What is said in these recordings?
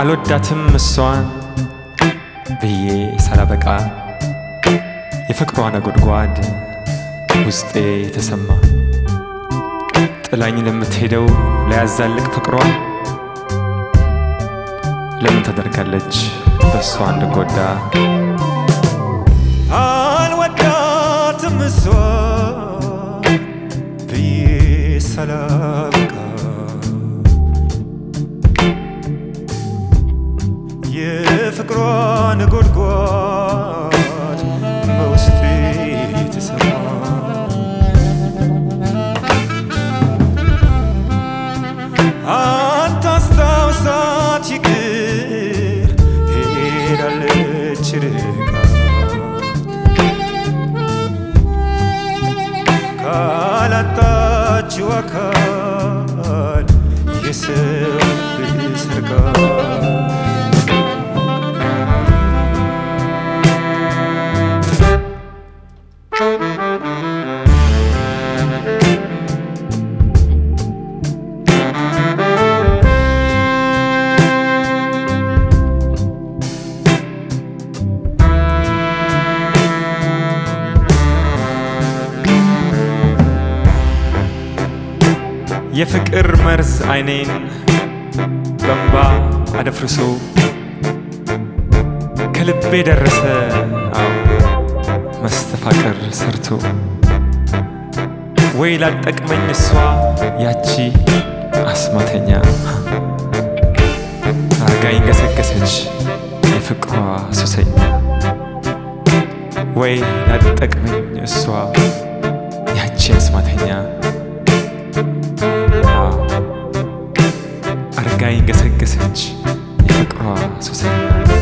አልወዳትም እሷን ብዬ ሳላበቃ የፍቅሯ ነጎድጓድ ውስጤ ተሰማ። ጥላኝ ለምትሄደው ለያዛልቅ ፍቅሯ ለምን ተደርጋለች በሷ እንድጎዳ? አልወዳትም እሷን ብዬ ሳላበቃ የፍቅሯ ነጎድጓድ በውስጤ ተሰማ። አታስታውሳት ይቅር ሄዳለች ርቃ ካላጣችው አካል የሰው ልብ ሰርቃ የፍቅር መርዝ አይኔን በእንባ አደፍርሶ ከልቤ ደረሰ መስተፋቅር ሰርቶ። ወይ ላጠቅመኝ እሷ ያቺ አስማተኛ አርጋኝ ገሰገሰች የፍቅሯ ሱሰኛ። ወይ ላጠቅመኝ እሷ ያቺ አስማተኛ አርጋኝ ገሰገሰች የፍቅሯ ሱሰኛ።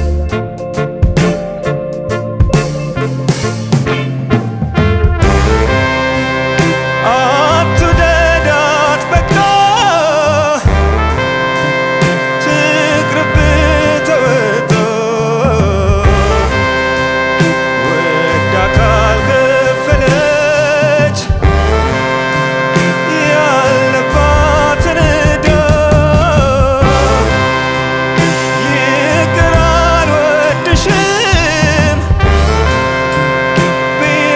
አትውደዳት በቃ ትቅርብህ ተወጥቶ ወዳ ካልከፈለች ያለባትን ዕዳ ይቅር አልወድሽም ብዬ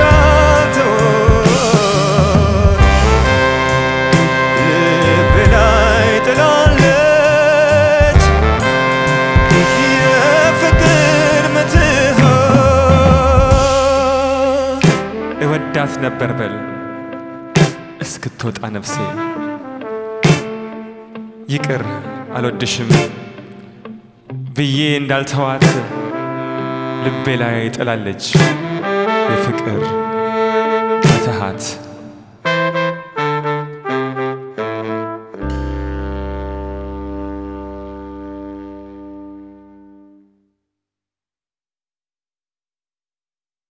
እንዳልተውት ልቤ ላይ ጥላለች የፍቅር ምትሃት። እወዳት ነበር በል እስክትወጣ ነፍሴ ይቅር አልወድሽም ብዬ እንዳልተዋት ልቤ ላይ ጥላለች የፍቅር ምትሃት።